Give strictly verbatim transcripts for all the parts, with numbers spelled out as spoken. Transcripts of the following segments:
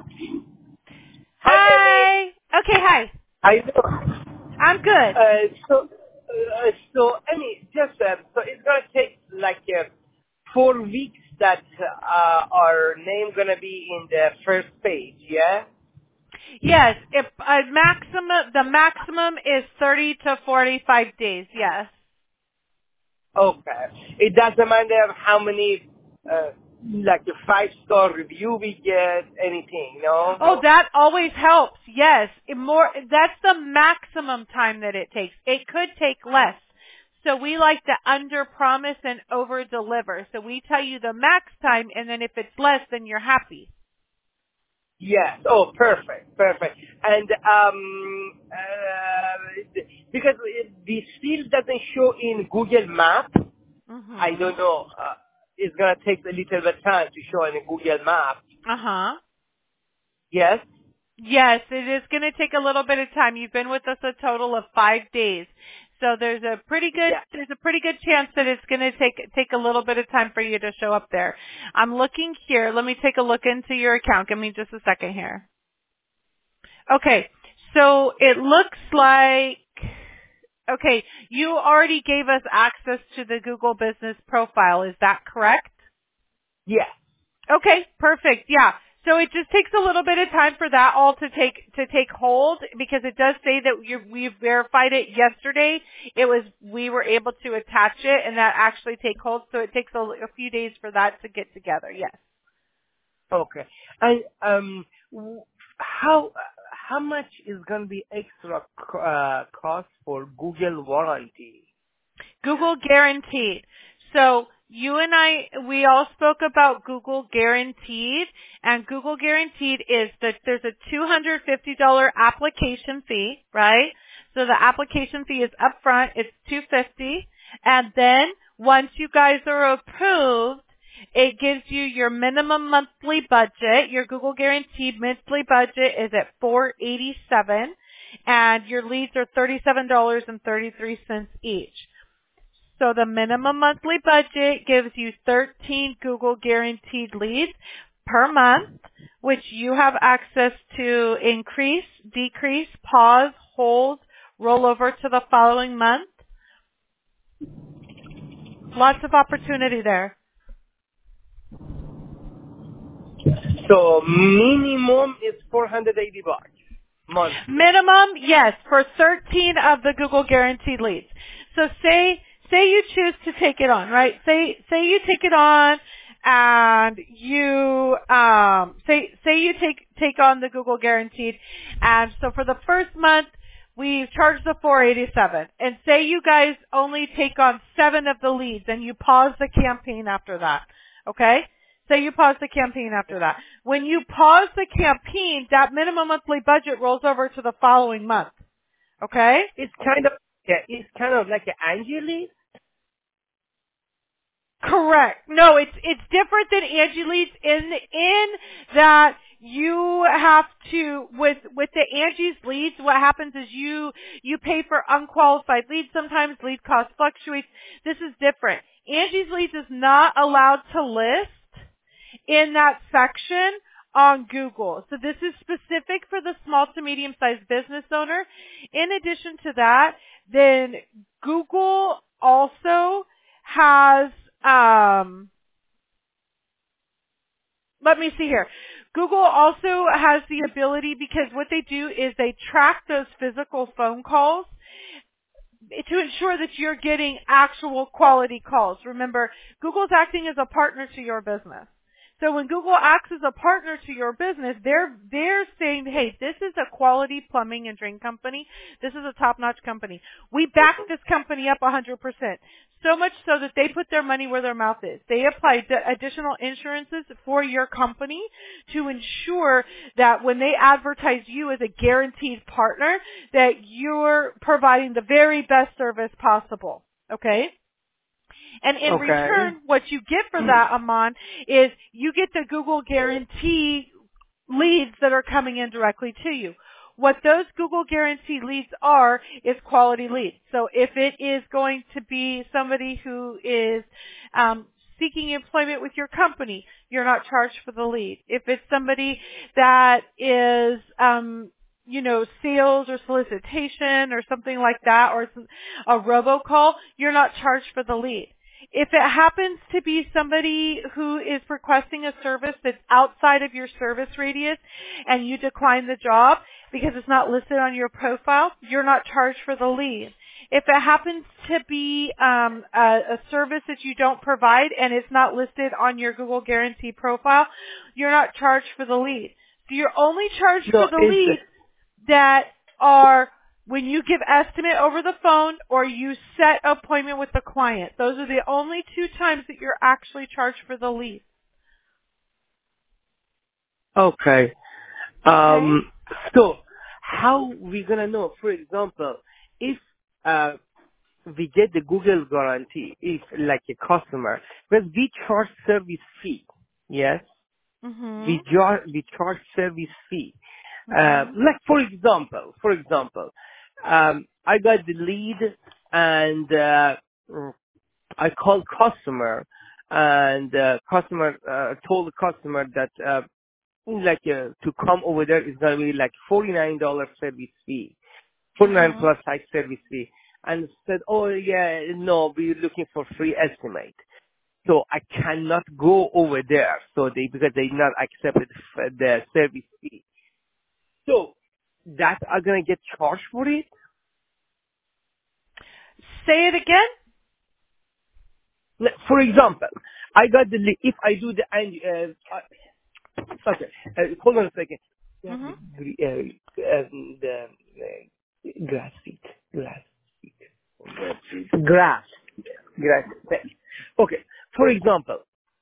Hi, Amy. Hi. Okay, hi. How you doing? I'm good. Uh, so, uh, so, Amy, just uh, so it's gonna take like uh, four weeks that uh, our name gonna be in the first page. Yeah. Yes, if a maximum, the maximum is thirty to forty-five days. Yes. Okay. It doesn't matter how many, uh, like the five star review we get, anything. No. Oh, that always helps. Yes, it more. That's the maximum time that it takes. It could take less. So we like to under promise and over deliver. So we tell you the max time, and then if it's less, then you're happy. Yes. Oh, perfect, perfect. And um, uh, because it, the field doesn't show in Google Map, I Mhm. don't know. Uh, it's gonna take a little bit of time to show in a Google Map. Uh huh. Yes. Yes, it is going to take a little bit of time. You've been with us a total of five days. So there's a pretty good, Yeah. there's a pretty good chance that it's going to take, take a little bit of time for you to show up there. I'm looking here. Let me take a look into your account. Give me just a second here. Okay. So it looks like, okay, you already gave us access to the Google Business profile. Is that correct? Yeah. Okay, perfect. Yeah. So it just takes a little bit of time for that all to take to take hold because it does say that you, we verified it yesterday. It was we were able to attach it and that actually take hold. So it takes a, a few days for that to get together. Yes. Okay. And um, w- how how much is gonna be extra co- uh, cost for Google warranty? Google Guaranteed. So you and I, we all spoke about Google Guaranteed, and Google Guaranteed is that there's a two hundred fifty dollars application fee, right? So the application fee is upfront, it's two hundred fifty dollars, and then once you guys are approved, it gives you your minimum monthly budget. Your Google Guaranteed monthly budget is at four hundred eighty-seven dollars, and your leads are thirty-seven dollars and thirty-three cents each. So the minimum monthly budget gives you thirteen Google Guaranteed leads per month, which you have access to increase, decrease, pause, hold, roll over to the following month. Lots of opportunity there. So minimum is four hundred eighty bucks monthly. Minimum, yes, for thirteen of the Google Guaranteed leads. So say, say you choose to take it on, right? Say, say you take it on and you, um, say, say you take, take on the Google Guaranteed and so for the first month, we charge the four hundred eighty-seven. And say you guys only take on seven of the leads and you pause the campaign after that. Okay? Say you pause the campaign after that. When you pause the campaign, that minimum monthly budget rolls over to the following month. Okay? It's kind of yeah, it's kind of like an Angelie. Correct. No, it's it's different than Angie Leads in in that you have to with with the Angie's Leads. What happens is you you pay for unqualified leads. Sometimes lead cost fluctuates. This is different. Angie's Leads is not allowed to list in that section on Google. So this is specific for the small to medium sized business owner. In addition to that, then Google also has um let me see here. Google also has the ability because what they do is they track those physical phone calls to ensure that you're getting actual quality calls. Remember, Google's acting as a partner to your business. So when Google acts as a partner to your business, they're, they're saying, hey, this is a quality plumbing and drain company. This is a top-notch company. We back this company up one hundred percent. So much so that they put their money where their mouth is. They apply d- additional insurances for your company to ensure that when they advertise you as a guaranteed partner, that you're providing the very best service possible. Okay? And in Okay. return, what you get for that, Aman, is you get the Google Guarantee leads that are coming in directly to you. What those Google Guarantee leads are is quality leads. So if it is going to be somebody who is um, seeking employment with your company, you're not charged for the lead. If it's somebody that is, um, you know, sales or solicitation or something like that, or a robocall, you're not charged for the lead. If it happens to be somebody who is requesting a service that's outside of your service radius and you decline the job because it's not listed on your profile, you're not charged for the lead. If it happens to be um, a, a service that you don't provide and it's not listed on your Google Guarantee profile, you're not charged for the lead. So you're only charged No, for the leads that are when you give estimate over the phone or you set appointment with the client. Those are the only two times that you're actually charged for the lead. Okay. Okay? Um, so how we gonna know? For example, if uh, we get the Google guarantee, if like a customer, because we charge service fee, yes, Mhm. we charge we charge service fee. Uh, Mhm. like for example, for example, um, I got the lead and uh, I called customer, and uh, customer uh, told the customer that uh, like uh, to come over there is gonna be like forty nine dollars service fee, forty nine Mhm. plus tax service fee, and said, oh yeah, no, we're looking for free estimate. So I cannot go over there, so they because they not accepted f- the service fee. So that are gonna get charged for it. Say it again? Like, for example, I got the li- if I do the and uh, okay, uh, hold on a second. You have Mhm. the gre- uh, um, the uh, grass seed, grass, grass, grass. Okay, for example,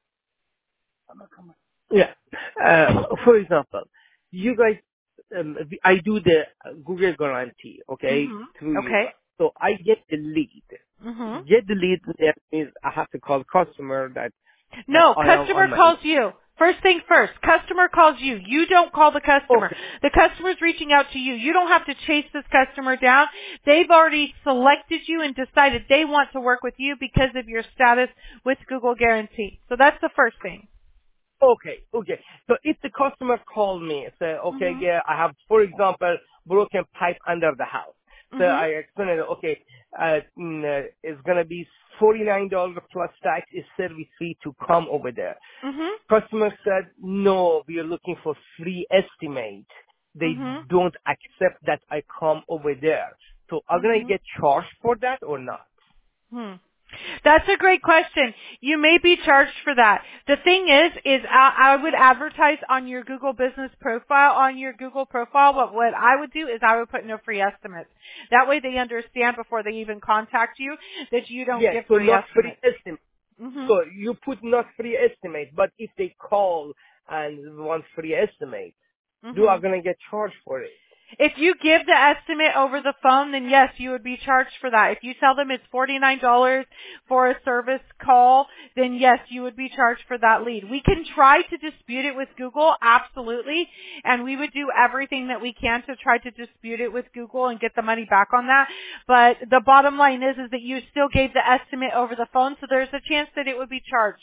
yeah. Uh, for example, you guys, um, I do the Google guarantee, okay, Mhm. through you Okay. guys. So I get the lead. Mhm. Get the lead that means I have to call customer that uh, No, I am customer on my calls you. First thing first, customer calls you. You don't call the customer. okay. The customer's reaching out to you. You don't have to chase this customer down. They've already selected you and decided they want to work with you because of your status with Google Guarantee. So that's the first thing. Okay, okay. So if the customer called me and say, okay, Mhm. yeah, I have, for example, broken pipe under the house. So Mhm. I explained, okay, uh, mm, uh, it's going to be forty-nine dollars plus tax is service fee to come over there. Mhm. Customer said, no, we are looking for free estimate. They Mhm. don't accept that I come over there. So are going to Mhm. get charged for that or not? Hmm. That's a great question. You may be charged for that. The thing is, is I, I would advertise on your Google business profile, on your Google profile, but what I would do is I would put no free estimates. That way they understand before they even contact you that you don't Yes, give so free not free estimates. estimate. Mhm. So you put not free estimate, but if they call and want free estimate, do I Mhm. gonna get charged for it? If you give the estimate over the phone, then yes, you would be charged for that. If you tell them it's forty-nine dollars for a service call, then yes, you would be charged for that lead. We can try to dispute it with Google, absolutely, and we would do everything that we can to try to dispute it with Google and get the money back on that. But the bottom line is, is that you still gave the estimate over the phone, so there's a chance that it would be charged.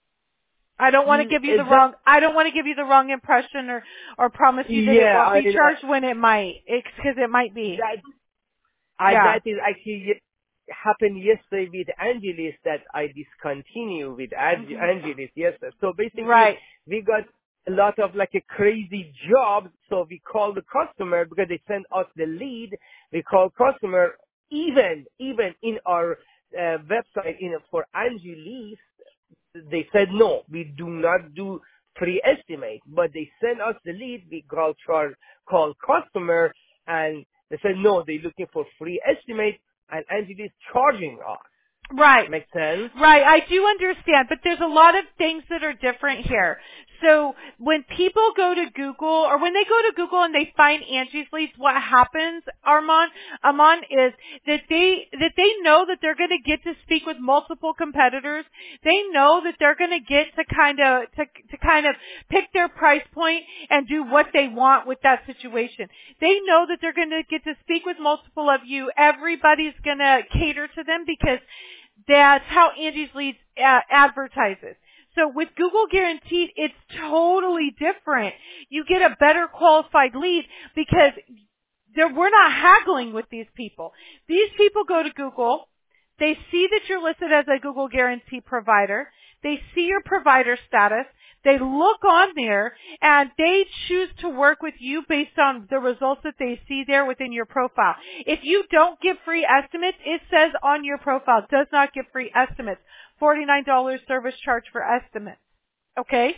I don't want to Mm, give you is the that, wrong, I don't want to give you the wrong impression or, or promise you that it yeah, won't I, be I charged when it might. It's because it might be. that I, Yeah. that is actually ye- happened yesterday with Angelis that I discontinue with Ange- Mhm. Angelis yesterday. So basically, Right. we got a lot of like a crazy job. So we call the customer because they send us the lead. We call customer even even in our uh, website in for Angelis. They said no, we do not do pre-estimate, but they send us the lead. We call char- call customer, and they said no, they're looking for free estimate, and Angie is charging us. Right. Make sense? Right, I do understand, but there's a lot of things that are different here. So when people go to Google, or when they go to Google and they find Angie's Leads, what happens, Armand, Armand, is that they that they know that they're going to get to speak with multiple competitors. They know that they're going to get to kind of to to kind of pick their price point and do what they want with that situation. They know that they're going to get to speak with multiple of you. Everybody's going to cater to them because that's how Angie's Leads uh, advertises. So with Google Guaranteed, it's totally different. You get a better qualified lead because there, we're not haggling with these people. These people go to Google. They see that you're listed as a Google Guarantee provider. They see your provider status. They look on there and they choose to work with you based on the results that they see there within your profile. If you don't give free estimates, it says on your profile, does not give free estimates. forty-nine dollars service charge for estimates. Okay?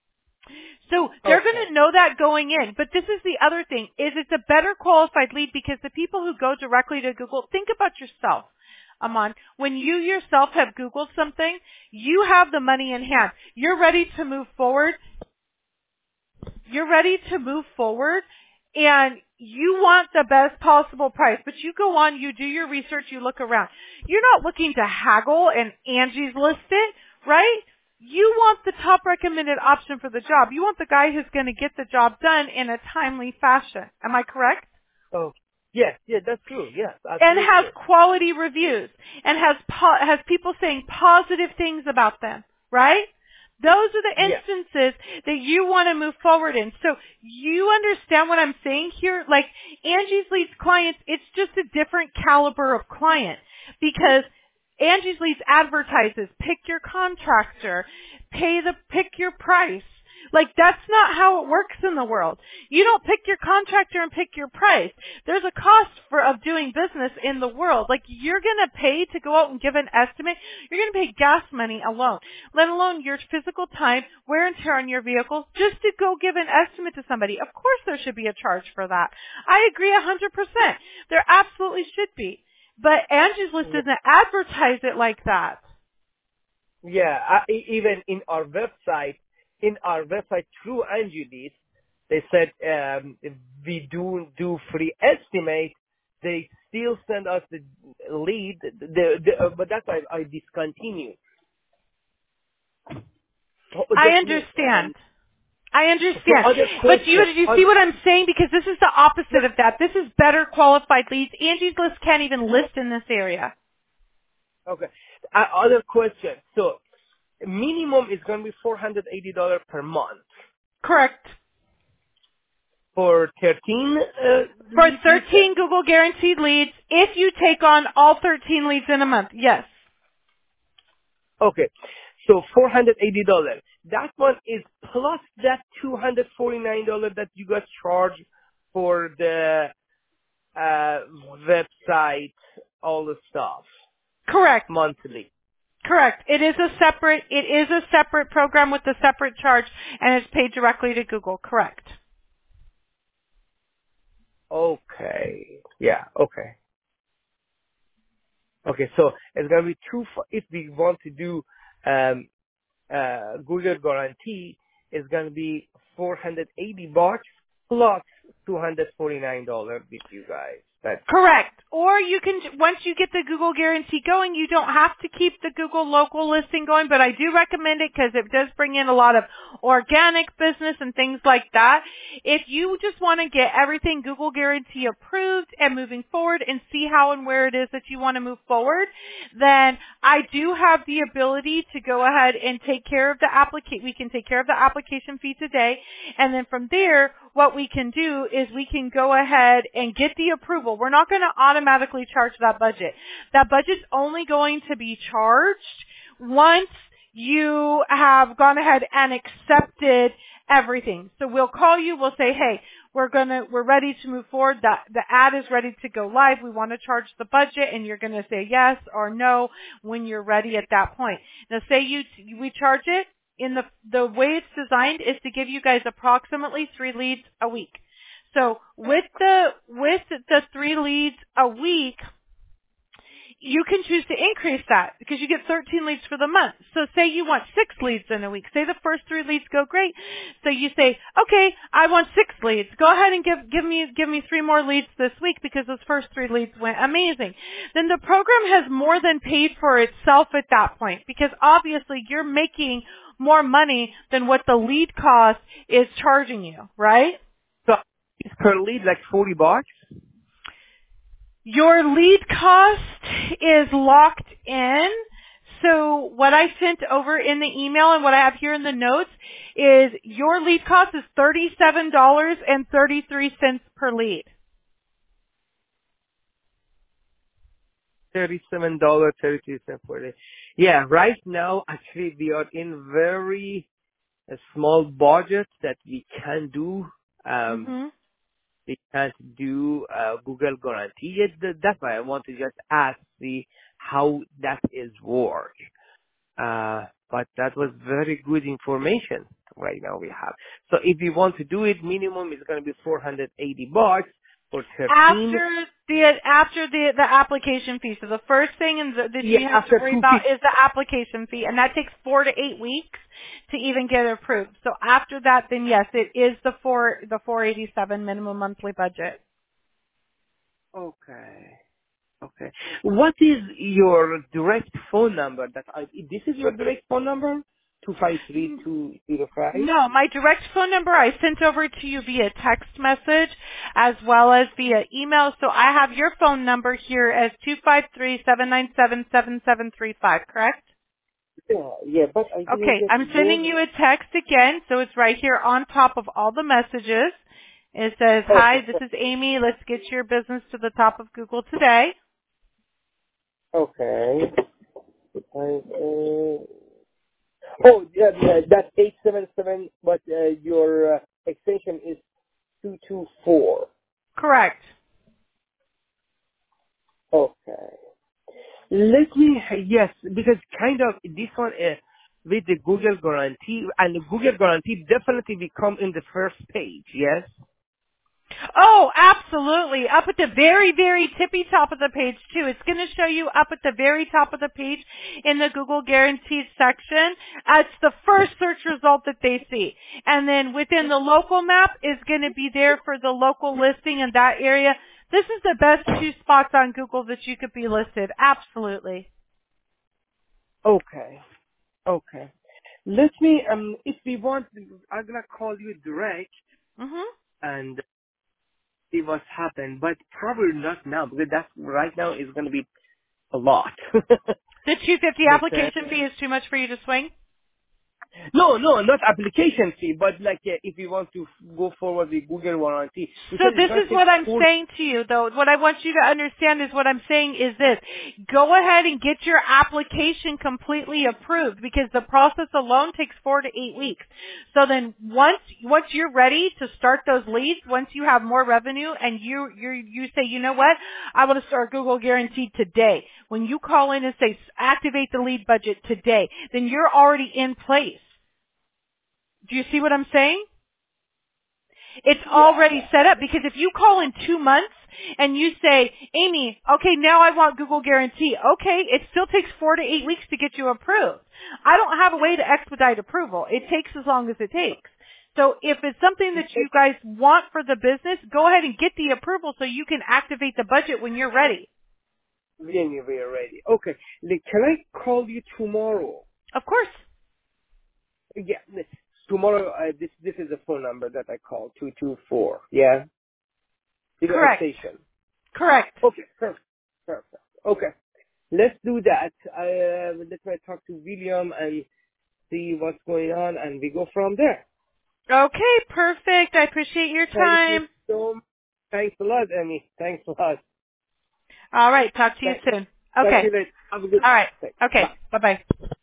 So they're Okay. going to know that going in. But this is the other thing, is it's a better qualified lead because the people who go directly to Google, think about yourself. Aman, when you yourself have Googled something, you have the money in hand. You're ready to move forward. You're ready to move forward and you want the best possible price, but you go on, you do your research, you look around. You're not looking to haggle and Angie's List it, right? You want the top recommended option for the job. You want the guy who's going to get the job done in a timely fashion. Am I correct? Oh, yes, yeah, that's true. Yes, And absolutely. has quality reviews and has po- has people saying positive things about them, right? Those are the Yes. instances that you want to move forward in. So you understand what I'm saying here? Like Angie's Leads clients, it's just a different caliber of client because Angie's Leads advertises, pick your contractor, pay the, pick your price. Like that's not how it works in the world. You don't pick your contractor and pick your price. There's a cost for of doing business in the world. Like you're going to pay to go out and give an estimate. You're going to pay gas money alone, let alone your physical time, wear and tear on your vehicle, just to go give an estimate to somebody. Of course there should be a charge for that. I agree a hundred percent. There absolutely should be. But Angie's List Yeah. doesn't advertise it like that. Yeah, I, e- even in our website, in our website through Angie Leads, they said um, if we do do free estimate, they still send us the lead. The, the, uh, but that's why I discontinued. Oh, I just me. understand. Um, I so understand. other But do you, question. do you Uh, see what I'm saying? Because this is the yeah, opposite of that. This is better qualified leads. Angie's List can't even list in this area. okay. Uh, other question. So minimum is going to be four hundred eighty dollars per month Correct. for thirteen uh, For leads. You said. thirteen Google guaranteed leads, if you take on all thirteen leads in a month, yes. Okay. So four hundred eighty dollars. That one is plus that two hundred forty-nine dollars that you guys charge for the uh, website, all the stuff, Correct. monthly. Correct. It is a separate, it is a separate program with a separate charge and it's paid directly to Google. Correct. Okay. Yeah, okay. Okay, so it's going to be two, f- if we want to do um, uh, Google Guarantee, it's going to be four hundred eighty bucks plus two hundred forty-nine dollars with you guys. That's Correct. Or you can, once you get the Google Guarantee going, you don't have to keep the Google local listing going, but I do recommend it because it does bring in a lot of organic business and things like that. If you just want to get everything Google Guarantee approved and moving forward and see how and where it is that you want to move forward, then I do have the ability to go ahead and take care of the application. We can take care of the application fee today, and then from there, what we can do is we can go ahead and get the approval. We're not going to automatically charge that budget. That budget's only going to be charged once you have gone ahead and accepted everything. So we'll call you, we'll say, hey, we're gonna, we're ready to move forward. The, the ad is ready to go live. We want to charge the budget, and you're gonna say yes or no when you're ready at that point. Now say you, we charge it. In the, the way it's designed is to give you guys approximately three leads a week. So with the, with the three leads a week, you can choose to increase that because you get thirteen leads for the month. So say you want six leads in a week. Say the first three leads go great. So you say, okay, I want six leads. Go ahead and give, give me, give me three more leads this week because those first three leads went amazing. Then the program has more than paid for itself at that point because obviously you're making more money than what the lead cost is charging you, right? so it's per lead like forty bucks. Your lead cost is locked in. So what I sent over in the email and what I have here in the notes is your lead cost is thirty-seven dollars and thirty-three cents per lead. thirty-seven dollars and thirty-three cents per day. Yeah, right now, actually, we are in very a small budget that we can do. Um, Mhm. we can't do uh, Google Guarantee yet. Th- That's why I want to just ask, see how that is work. Uh, but that was very good information right now we have. So if you want to do it, minimum is going to be four hundred eighty bucks for thirteen. After the after the the application fee. So the first thing in the, that Yeah, you have to after worry two about fifty. is the application fee, and that takes four to eight weeks to even get approved. So after that, then yes, it is the four the four eighty seven minimum monthly budget. Okay. Okay. What is your direct phone number? That I, this is your direct phone number? Two five three two zero five. No, my direct phone number I sent over to you via text message as well as via email. So I have your phone number here as two five three, seven nine seven, seven seven three five, correct? Yeah, yeah, but I didn't Okay, get I'm your. sending you a text again, so it's right here on top of all the messages. It says, Okay. hi, this is Amy. Let's get your business to the top of Google today. Okay. I, uh, oh, yeah, yeah, that's eight seven seven, but uh, your uh, extension is two two four. Correct. Okay. Let me, yes, because kind of this one uh, with the Google guarantee, and the Google guarantee definitely will come in the first page, yes? Oh, absolutely. Up at the very, very tippy top of the page too. It's going to show you up at the very top of the page in the Google Guaranteed section. Uh, it's the first search result that they see. And then within the local map is going to be there for the local listing in that area. This is the best two spots on Google that you could be listed. Absolutely. Okay, okay. Let me, um, if we want, I'm gonna call you direct Mhm. and see what's happened, but probably not now, because that's, right now is gonna be a lot. The two hundred fifty Okay. application fee is too much for you to swing? No, no, not application fee, but like uh, if you want to f- go forward with Google warranty, you So said it's this gonna is take what I'm four. saying to you, though. What I want you to understand is what I'm saying is this. Go ahead and get your application completely approved because the process alone takes four to eight weeks. So then once, once you're ready to start those leads, once you have more revenue and you, you, you say, you know what, I want to start Google Guaranteed today. When you call in and say, activate the lead budget today, then you're already in place. Do you see what I'm saying? It's Yeah. already set up because if you call in two months and you say, Amy, okay, now I want Google Guarantee. Okay, it still takes four to eight weeks to get you approved. I don't have a way to expedite approval. It takes as long as it takes. So if it's something that you guys want for the business, go ahead and get the approval so you can activate the budget when you're ready. When you're ready. Okay. Like, can I call you tomorrow? Of course. Yeah. this- Tomorrow, uh, this this is the phone number that I call, two two four. Yeah? Your Correct. extension. Correct. Okay, perfect. Perfect. Okay. Let's do that. I, uh, let me talk to William and see what's going on, and we go from there. Okay, perfect. I appreciate your Thank you time. so much. Thanks a lot, Amy. Thanks a lot. All right, talk to you Thank, soon. thank Okay. you, later. Have a good All right. day. Bye. Okay. Bye-bye.